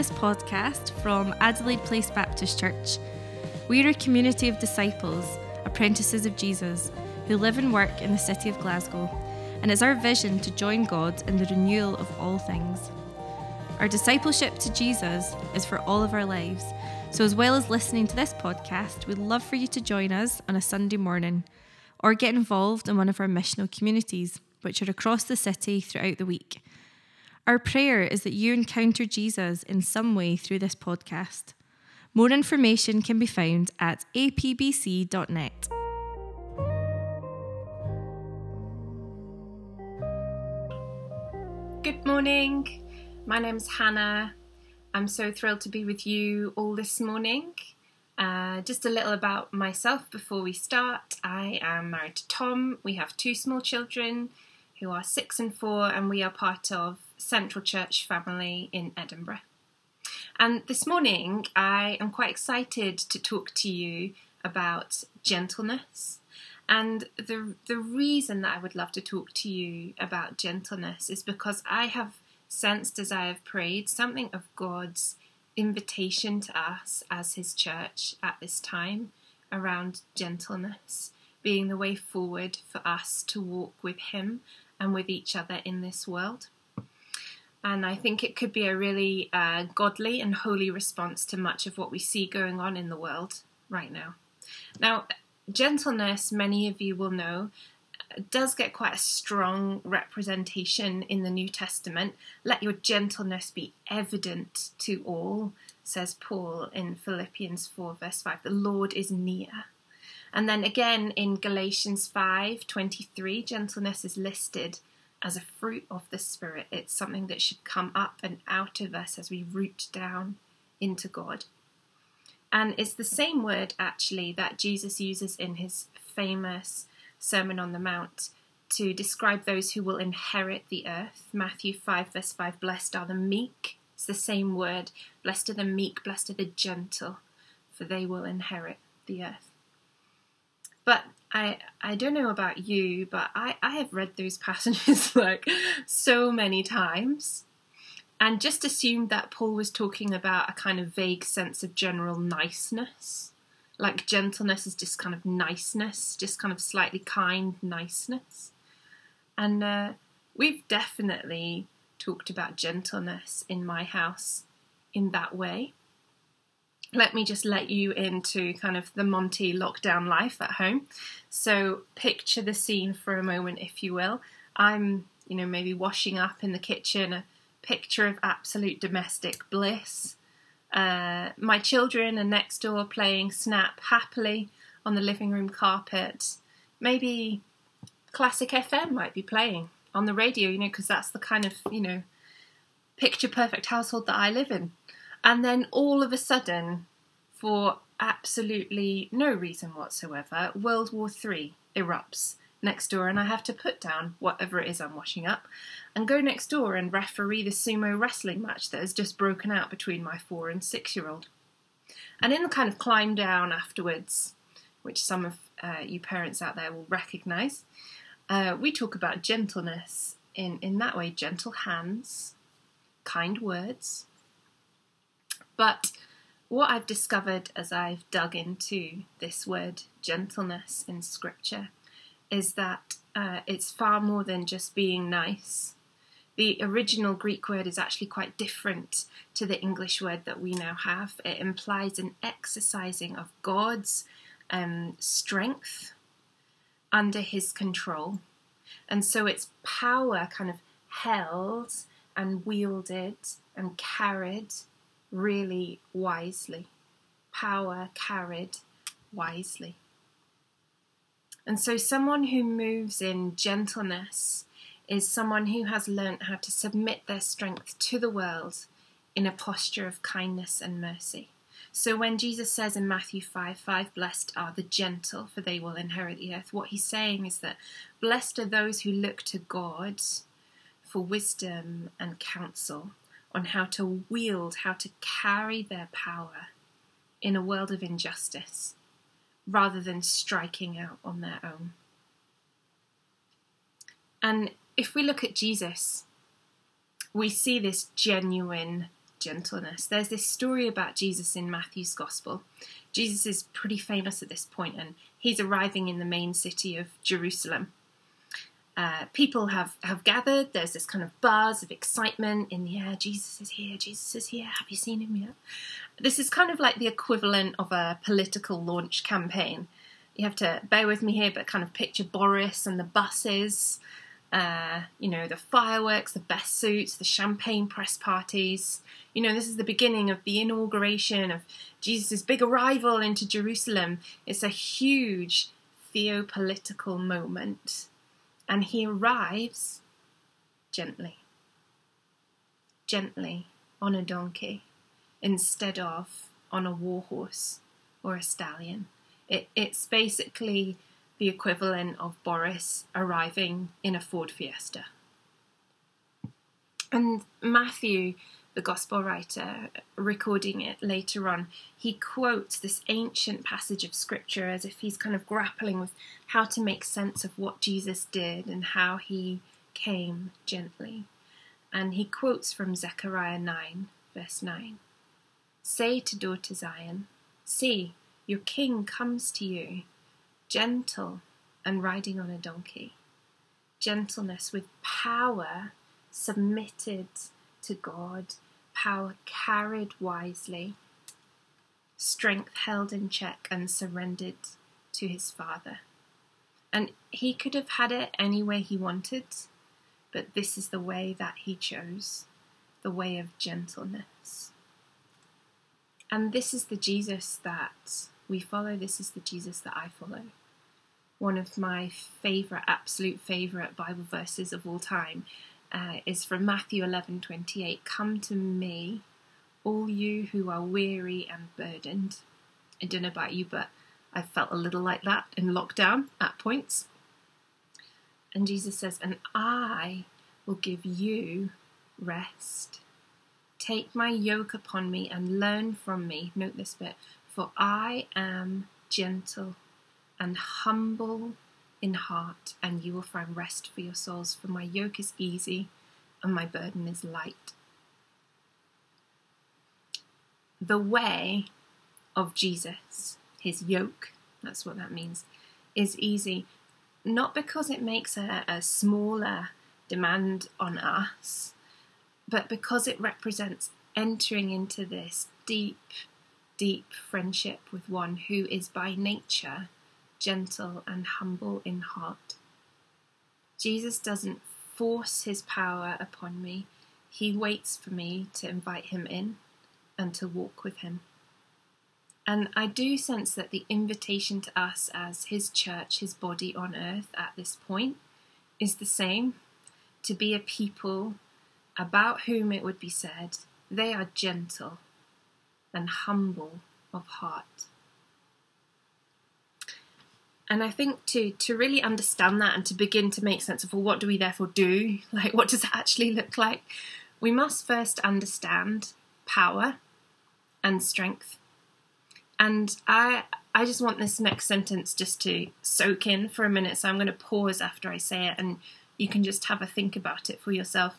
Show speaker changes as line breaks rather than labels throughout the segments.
this podcast from Adelaide Place Baptist Church. We're a community of disciples, apprentices of Jesus, who live and work in the city of Glasgow, and it's our vision to join God in the renewal of all things. Our discipleship to Jesus is for all of our lives, so as well as listening to this podcast, we'd love for you to join us on a Sunday morning, or get involved in one of our missional communities, which are across the city throughout the week. Our prayer is that you encounter Jesus in some way through this podcast. More information can be found at apbc.net.
Good morning, my name's Hannah. I'm so thrilled to be with you all this morning. Just a little about myself before we start. I am married to Tom. We have two small children who are 6 and 4, and we are part of Central Church family in Edinburgh. And this morning I am quite excited to talk to you about gentleness. And the reason that I would love to talk to you about gentleness is because I have sensed, as I have prayed, something of God's invitation to us as his church at this time around gentleness being the way forward for us to walk with him and with each other in this world. And I think it could be a really godly and holy response to much of what we see going on in the world right now. Now, gentleness, many of you will know, does get quite a strong representation in the New Testament. Let your gentleness be evident to all, says Paul in Philippians 4 verse 5. The Lord is near. And then again in Galatians 5:23, gentleness is listed as a fruit of the Spirit. It's something that should come up and out of us as we root down into God. And it's the same word actually that Jesus uses in his famous Sermon on the Mount to describe those who will inherit the earth. Matthew 5 verse 5, blessed are the meek. It's the same word. Blessed are the meek, blessed are the gentle, for they will inherit the earth. But I don't know about you, but I have read those passages like so many times and just assumed that Paul was talking about a kind of vague sense of general niceness. Like gentleness is just kind of niceness, just kind of slightly kind niceness. And we've definitely talked about gentleness in my house in that way. Let me just let you into kind of the Monty lockdown life at home. So picture the scene for a moment, if you will. I'm, maybe washing up in the kitchen, a picture of absolute domestic bliss. My children are next door playing Snap happily on the living room carpet. Maybe Classic FM might be playing on the radio, because that's the kind of, picture perfect household that I live in. And then all of a sudden, for absolutely no reason whatsoever, World War III erupts next door, and I have to put down whatever it is I'm washing up and go next door and referee the sumo wrestling match that has just broken out between my 4 and 6-year-old. And in the kind of climb down afterwards, which some of you parents out there will recognise, we talk about gentleness in that way, gentle hands, kind words. But what I've discovered as I've dug into this word gentleness in Scripture is that it's far more than just being nice. The original Greek word is actually quite different to the English word that we now have. It implies an exercising of God's strength under his control. And so it's power kind of held and wielded and carried really wisely. Power carried wisely. And so someone who moves in gentleness is someone who has learnt how to submit their strength to the world in a posture of kindness and mercy. So when Jesus says in Matthew 5:5, blessed are the gentle, for they will inherit the earth, what he's saying is that blessed are those who look to God for wisdom and counsel on how to wield, how to carry their power in a world of injustice, rather than striking out on their own. And if we look at Jesus, we see this genuine gentleness. There's this story about Jesus in Matthew's Gospel. Jesus is pretty famous at this point, and he's arriving in the main city of Jerusalem. People have gathered. There's this kind of buzz of excitement in the air. Jesus is here. Jesus is here. Have you seen him yet? This is kind of like the equivalent of a political launch campaign. You have to bear with me here, but kind of picture Boris and the buses, the fireworks, the best suits, the champagne press parties. This is the beginning of the inauguration of Jesus' big arrival into Jerusalem. It's a huge theopolitical moment. And he arrives gently on a donkey instead of on a war horse or a stallion. It's basically the equivalent of Boris arriving in a Ford Fiesta. And Matthew, the gospel writer, recording it later on, he quotes this ancient passage of scripture as if he's kind of grappling with how to make sense of what Jesus did and how he came gently. And he quotes from Zechariah 9, verse 9. Say to daughter Zion, see, your king comes to you, gentle and riding on a donkey. Gentleness with power submitted to God, power carried wisely, strength held in check and surrendered to his Father. And he could have had it any way he wanted, but this is the way that he chose, the way of gentleness. And this is the Jesus that we follow. This is the Jesus that I follow. One of my absolute favourite Bible verses of all time is from Matthew 11:28. Come to me, all you who are weary and burdened. I don't know about you, but I felt a little like that in lockdown at points. And Jesus says, and I will give you rest. Take my yoke upon me and learn from me. Note this bit. For I am gentle and humble in heart, and you will find rest for your souls. For my yoke is easy and my burden is light. The way of Jesus, his yoke, that's what that means, is easy. Not because it makes a smaller demand on us, but because it represents entering into this deep, deep friendship with one who is by nature gentle and humble in heart. Jesus doesn't force his power upon me. He waits for me to invite him in and to walk with him. And I do sense that the invitation to us as his church, his body on earth at this point, is the same. To be a people about whom it would be said, they are gentle and humble of heart. And I think to really understand that and to begin to make sense of, well, what do we therefore do? Like, what does it actually look like? We must first understand power and strength. And I just want this next sentence just to soak in for a minute, so I'm going to pause after I say it and you can just have a think about it for yourself.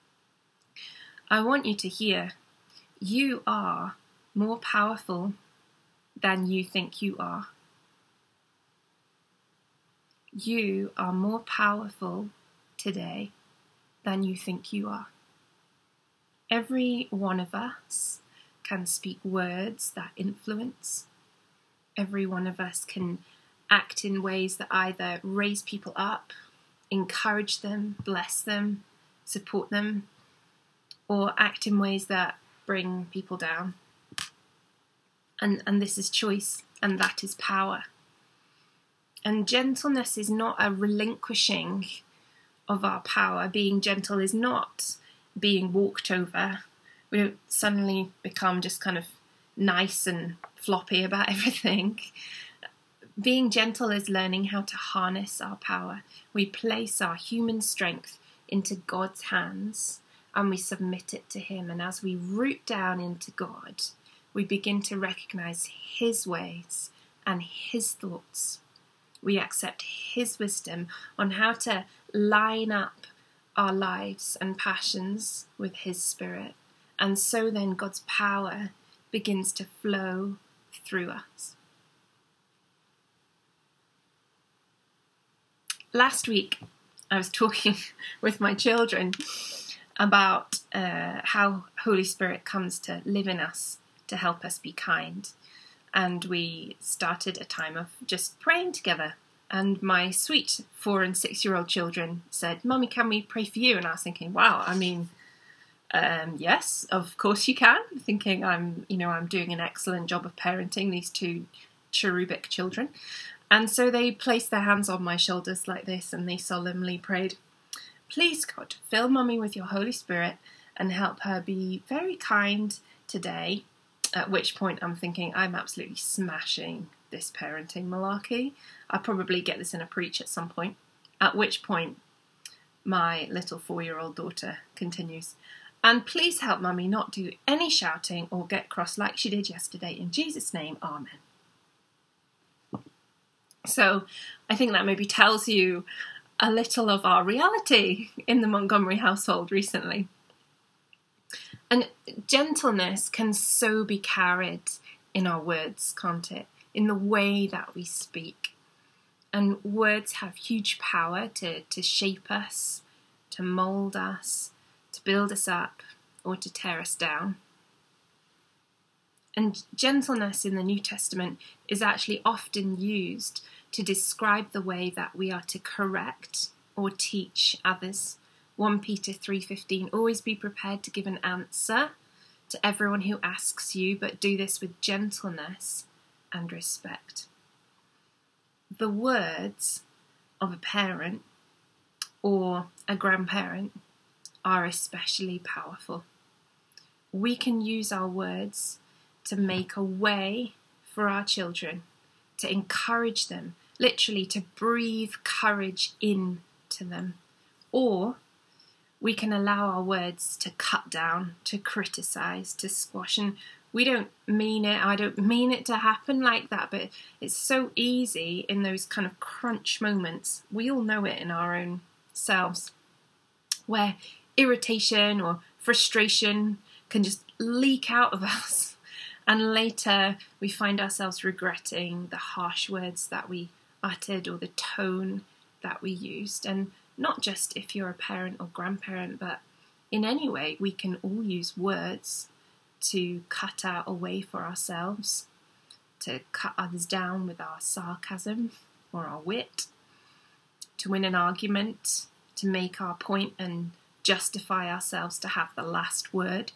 I want you to hear, you are more powerful than you think you are. You are more powerful today than you think you are. Every one of us can speak words that influence. Every one of us can act in ways that either raise people up, encourage them, bless them, support them, or act in ways that bring people down. And this is choice, and that is power. And gentleness is not a relinquishing of our power. Being gentle is not being walked over. We don't suddenly become just kind of nice and floppy about everything. Being gentle is learning how to harness our power. We place our human strength into God's hands and we submit it to him. And as we root down into God, we begin to recognize his ways and his thoughts. We accept his wisdom on how to line up our lives and passions with his spirit. And so then God's power begins to flow through us. Last week, I was talking with my children about how Holy Spirit comes to live in us to help us be kind. And we started a time of just praying together. And my sweet 4 and 6-year-old children said, "Mummy, can we pray for you?" And I was thinking, wow, I mean, yes, of course you can. Thinking I'm doing an excellent job of parenting these 2 cherubic children. And so they placed their hands on my shoulders like this, and they solemnly prayed, "Please, God, fill Mummy with your Holy Spirit and help her be very kind today." At which point I'm thinking, I'm absolutely smashing this parenting malarkey. I'll probably get this in a preach at some point. At which point my little 4-year-old daughter continues, "And please help Mummy not do any shouting or get cross like she did yesterday. In Jesus' name, amen." So I think that maybe tells you a little of our reality in the Montgomery household recently. And gentleness can so be carried in our words, can't it? In the way that we speak. And words have huge power to shape us, to mould us, to build us up, or to tear us down. And gentleness in the New Testament is actually often used to describe the way that we are to correct or teach others. 1 Peter 3:15, "Always be prepared to give an answer to everyone who asks you, but do this with gentleness and respect." The words of a parent or a grandparent are especially powerful. We can use our words to make a way for our children, to encourage them, literally to breathe courage into them. Or we can allow our words to cut down, to criticize, to squash. And we don't mean it. I don't mean it to happen like that, but it's so easy in those kind of crunch moments. We all know it in our own selves, where irritation or frustration can just leak out of us. And later we find ourselves regretting the harsh words that we uttered or the tone that we used. And not just if you're a parent or grandparent, but in any way, we can all use words to cut out a way for ourselves, to cut others down with our sarcasm or our wit, to win an argument, to make our point and justify ourselves to have the last word.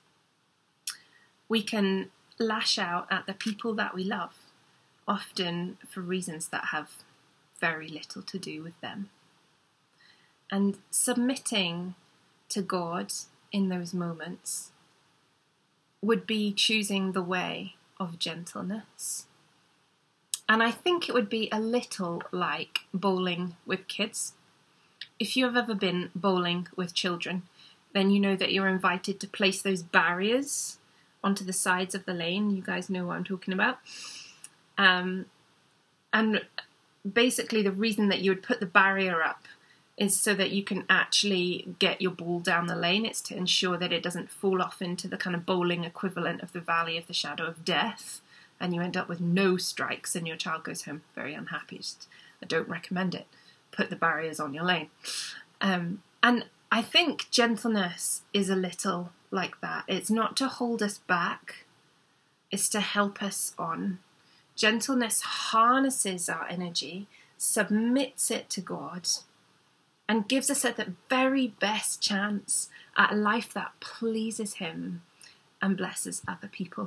We can lash out at the people that we love, often for reasons that have very little to do with them. And submitting to God in those moments would be choosing the way of gentleness. And I think it would be a little like bowling with kids. If you have ever been bowling with children, then you know that you're invited to place those barriers onto the sides of the lane. You guys know what I'm talking about. And basically the reason that you would put the barrier up is so that you can actually get your ball down the lane. It's to ensure that it doesn't fall off into the kind of bowling equivalent of the valley of the shadow of death, and you end up with no strikes and your child goes home very unhappy. I don't recommend it. Put the barriers on your lane. And I think gentleness is a little like that. It's not to hold us back, it's to help us on. Gentleness harnesses our energy, submits it to God, and gives us at the very best chance at a life that pleases Him and blesses other people.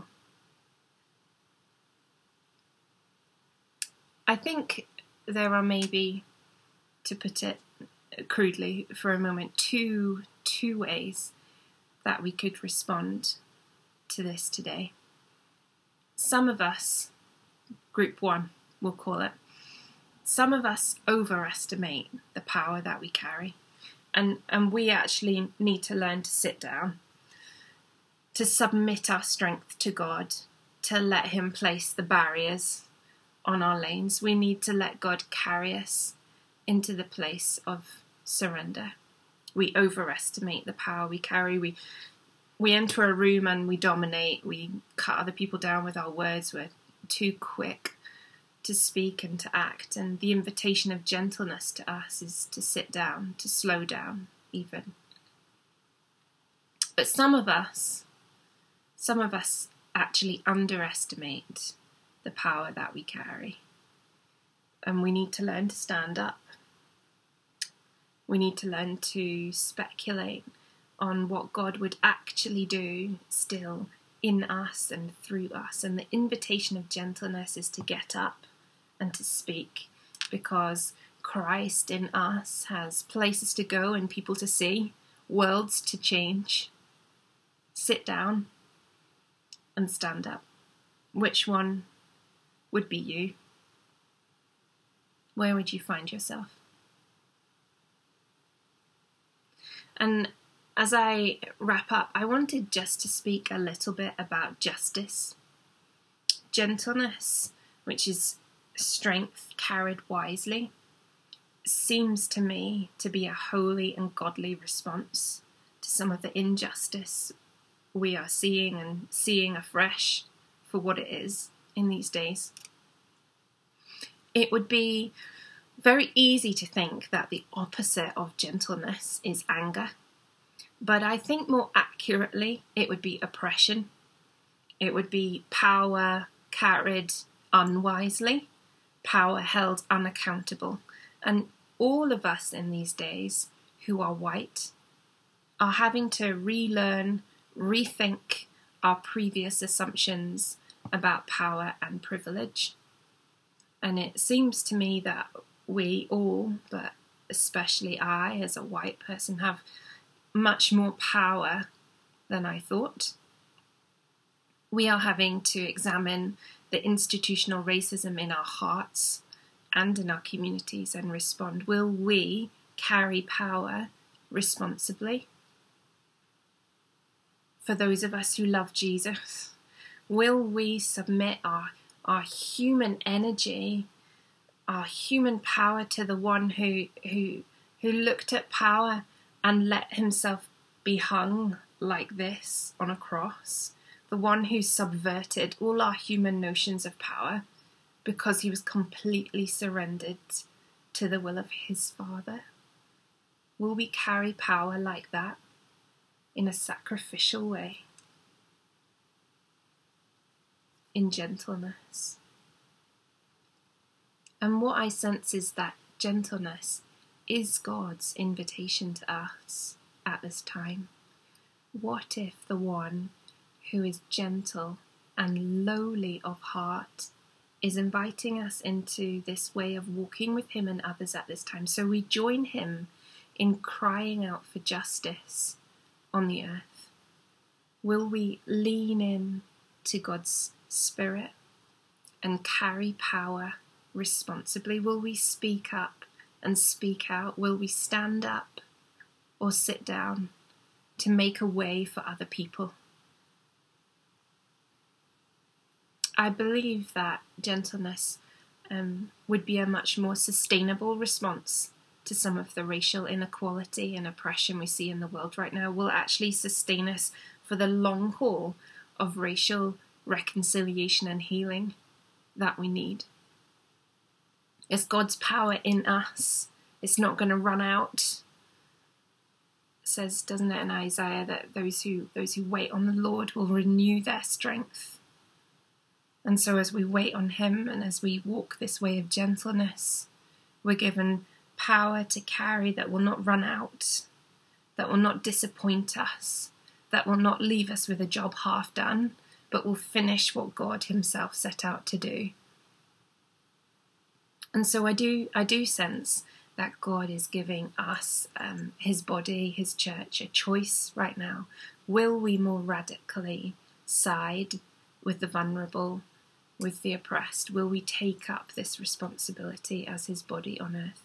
I think there are maybe, to put it crudely for a moment, two ways that we could respond to this today. Some of us, group one, we'll call it, some of us overestimate the power that we carry, and we actually need to learn to sit down, to submit our strength to God, to let Him place the barriers on our lanes. We need to let God carry us into the place of surrender. We overestimate the power we carry. we enter a room and we dominate, we cut other people down with our words, we're too quick to speak and to act. And the invitation of gentleness to us is to sit down, to slow down even. But some of us actually underestimate the power that we carry. And we need to learn to stand up. We need to learn to speculate on what God would actually do still in us and through us. And the invitation of gentleness is to get up and to speak, because Christ in us has places to go and people to see, worlds to change. Sit down and stand up. Which one would be you? Where would you find yourself? And as I wrap up, I wanted just to speak a little bit about justice. Gentleness, which is strength carried wisely, seems to me to be a holy and godly response to some of the injustice we are seeing and seeing afresh for what it is in these days. It would be very easy to think that the opposite of gentleness is anger. But I think more accurately, it would be oppression. It would be power carried unwisely, power held unaccountable. And all of us in these days who are white are having to relearn, rethink our previous assumptions about power and privilege. And it seems to me that we all, but especially I as a white person, have much more power than I thought. We are having to examine the institutional racism in our hearts and in our communities and respond. Will we carry power responsibly? For those of us who love Jesus, will we submit our human energy, our human power to the one who looked at power and let himself be hung like this on a cross, the one who subverted all our human notions of power because he was completely surrendered to the will of his Father? Will we carry power like that in a sacrificial way, in gentleness? And what I sense is that gentleness is God's invitation to us at this time. What if the one who is gentle and lowly of heart is inviting us into this way of walking with him and others at this time? So we join him in crying out for justice on the earth. Will we lean in to God's Spirit and carry power responsibly? Will we speak up and speak out? Will we stand up or sit down to make a way for other people? I believe that gentleness would be a much more sustainable response to some of the racial inequality and oppression we see in the world right now. Will actually sustain us for the long haul of racial reconciliation and healing that we need. It's God's power in us. It's not going to run out. It says, doesn't it, in Isaiah, that those who wait on the Lord will renew their strength. And so as we wait on him and as we walk this way of gentleness, we're given power to carry that will not run out, that will not disappoint us, that will not leave us with a job half done, but will finish what God himself set out to do. And so I do sense that God is giving us, his body, his church, a choice right now. Will we more radically side with the vulnerable, with the oppressed? Will we take up this responsibility as his body on earth?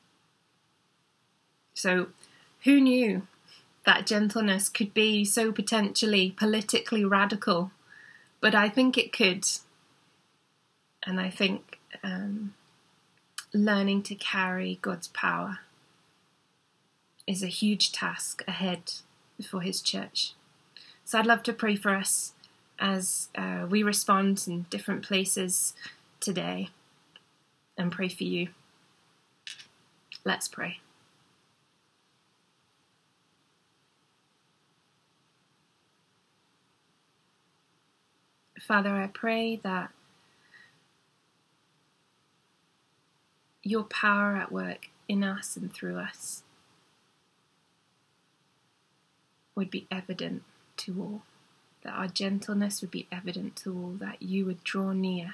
So who knew that gentleness could be so potentially politically radical? But I think it could. And I think learning to carry God's power is a huge task ahead for his church. So I'd love to pray for us as we respond in different places today, and pray for you. Let's pray. Father, I pray that your power at work in us and through us would be evident to all, that our gentleness would be evident to all, that you would draw near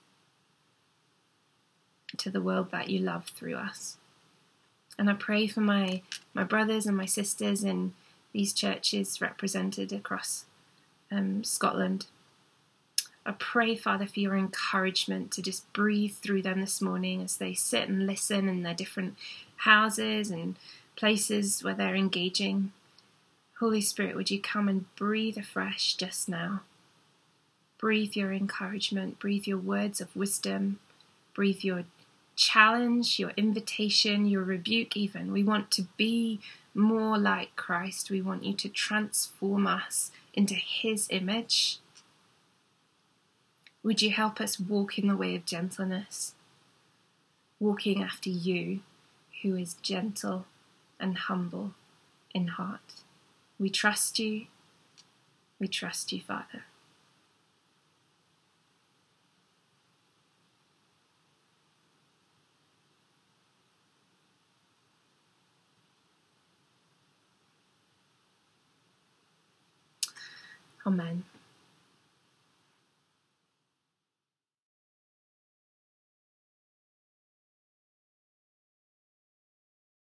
to the world that you love through us. And I pray for my brothers and my sisters in these churches represented across Scotland. I pray, Father, for your encouragement to just breathe through them this morning as they sit and listen in their different houses and places where they're engaging. Holy Spirit, would you come and breathe afresh just now? Breathe your encouragement, breathe your words of wisdom, breathe your challenge, your invitation, your rebuke even. We want to be more like Christ. We want you to transform us into his image. Would you help us walk in the way of gentleness, walking after you, who is gentle and humble in heart? We trust you. We trust you, Father. Amen.